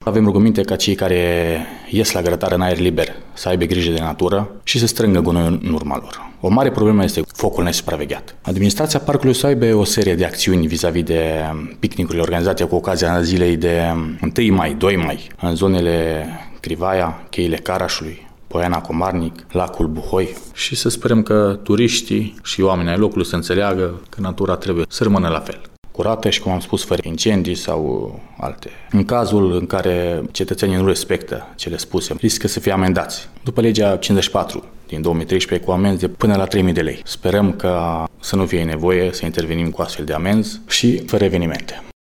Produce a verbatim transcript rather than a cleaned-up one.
Avem rugăminte ca cei care ies la grătare în aer liber să aibă grijă de natură și să strângă gunoiul în urma lor. O mare problemă este focul nesupravegheat. Administrația parcului să aibă o serie de acțiuni vis-a-vis de picnicurile organizate cu ocazia zilei de întâi mai, doi mai, în zonele Crivaia, cheile Carașului, Poiana Comarnic, lacul Buhoi, și să sperăm că turiștii și oamenii ai locului să înțeleagă că natura trebuie să rămână la fel, curată și, cum am spus, fără incendii sau alte. În cazul în care cetățenii nu respectă cele spuse, riscă să fie amendați după legea cincizeci și patru din două mii treisprezece, cu amenzi de până la trei mii de lei. Sperăm că să nu fie nevoie să intervenim cu astfel de amenzi și fără evenimente.